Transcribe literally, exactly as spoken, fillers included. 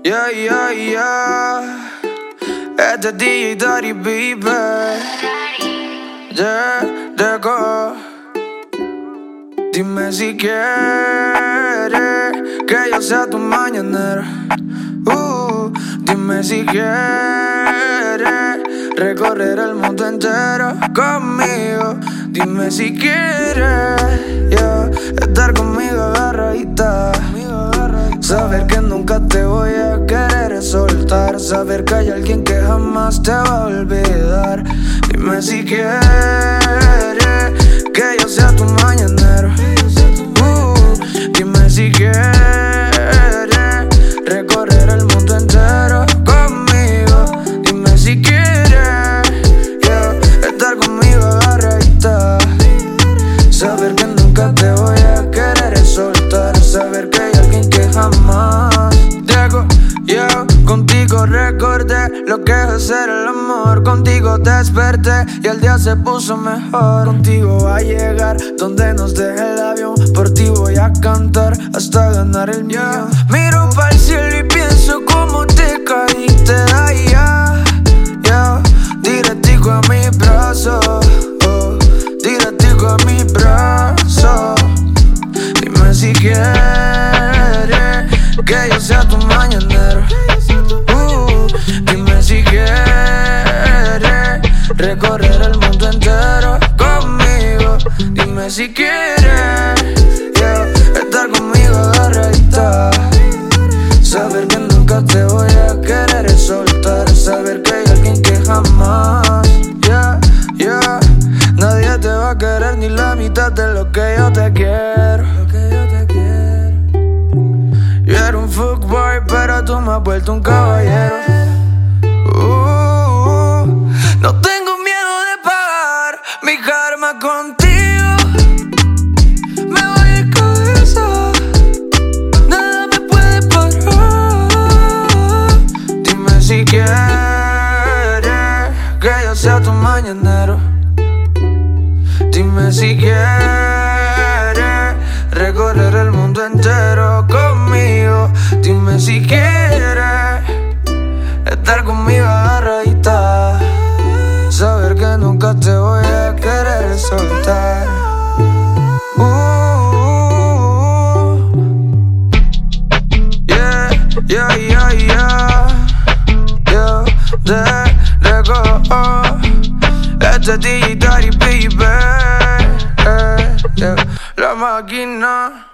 Yeah, yeah, yeah. Este es D J Daddy, baby. Yeah, Deco. Dime si quieres que yo sea tu mañanero. Uh, dime si quieres recorrer el mundo entero conmigo. Dime si quieres, yeah, estar conmigo agarradita. Saber que nunca te voy a querer soltar. Saber que hay alguien que jamás te va a olvidar. Dime si quieres que yo sea tu mañanero. uh, Dime si quieres recorrer el mundo entero conmigo. Dime si quieres, yeah, estar conmigo agarradita. Saber que nunca te voy a querer soltar. Saber que hay alguien que jamás dejo. Yo contigo recordé lo que es hacer el amor. Contigo desperté y el día se puso mejor. Contigo va a llegar donde nos deje el avión. Por ti voy a cantar hasta ganar el millón. Miro para el cielo y pienso cómo te caíste de allá. Yeah. Directico a mi brazo, oh, directico a mi brazo. Dime si quieres que yo sea tu mañanero. uh, Dime si quieres recorrer el mundo entero conmigo. Dime si quieres, yeah, estar conmigo agarradita. Saber que nunca te voy a querer soltar. Saber que hay alguien que jamás, yeah, yeah, nadie te va a querer ni la mitad de lo que yo te quiero. Yo era un fuckboy, pero tú me has vuelto un caballero. uh, No tengo miedo de pagar mi karma contigo. Me voy de cabeza, nada me puede parar. Dime si quieres que yo sea tu mañanero. Dime si quieres recorrer el mundo entero conmigo. Dime si quieres estar conmigo agarradita. Saber que nunca te voy a querer soltar. uh, Yeah, yeah, yeah, yeah. Yo, de, de go. Este es D J Daddy, baby. eh, yeah. La máquina.